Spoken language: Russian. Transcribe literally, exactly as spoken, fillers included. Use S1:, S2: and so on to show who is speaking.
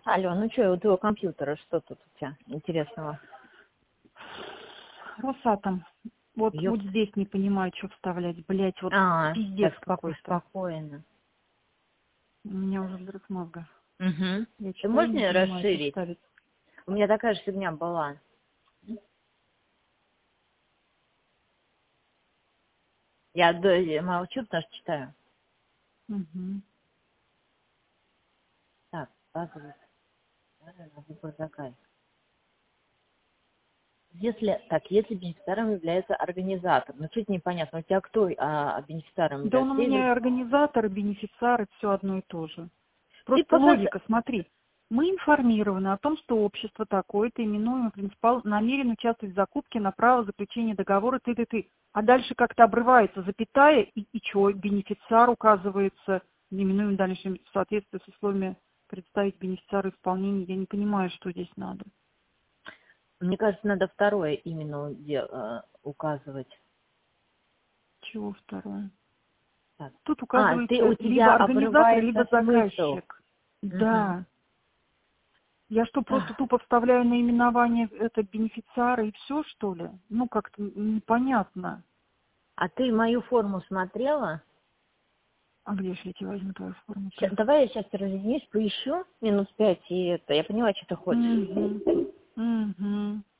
S1: Алло, ну что, у твоего компьютера что тут у тебя интересного?
S2: Росатом. Вот,
S1: Ёп.
S2: вот здесь не понимаю, что вставлять. Блять, вот
S1: А,
S2: пиздец
S1: так споко-
S2: какой-то.
S1: спокойно.
S2: У меня уже взрыв мозга.
S1: Угу.
S2: Я
S1: Ты
S2: читаю,
S1: можешь
S2: не
S1: мне
S2: понимаю, что
S1: расширить?
S2: ставить.
S1: У меня такая же фигня была. Я до- я молчу, потому что читаю.
S2: Угу.
S1: Так, показывает. На выбор заказа. Если, так, если бенефициаром является организатор, ну чуть непонятно, у тебя кто а, бенефициаром
S2: Да
S1: для
S2: он у
S1: всей
S2: меня и
S1: люди?
S2: организатор, и бенефициар, и все одно и то же.
S1: Ты
S2: Просто
S1: показ...
S2: логика, смотри. Мы информированы о том, что общество такое-то, именуемый принципал, намерен участвовать в закупке на право заключения договора ты-ты-ты. А дальше как-то обрывается запятая, и, и что, бенефициар указывается, именуемый дальше в соответствии с условиями представить бенефициара исполнения. Я не понимаю, что здесь надо.
S1: Мне кажется, надо второе именно де- э, указывать.
S2: Чего второе?
S1: Так.
S2: Тут
S1: А, ты,
S2: указывается
S1: у
S2: либо
S1: тебя
S2: организатор, либо
S1: обрывается смысл.
S2: заказчик.
S1: Угу.
S2: Да. Я что, просто тупо вставляю наименование это бенефициара и все, что ли? Ну, как-то непонятно.
S1: А ты мою форму смотрела?
S2: А где ж я тебе возьму твою
S1: Ща-
S2: форму-то?
S1: давай я сейчас разъединюсь, поищу минут пять, и это, я поняла, что ты хочешь.
S2: Угу. Угу.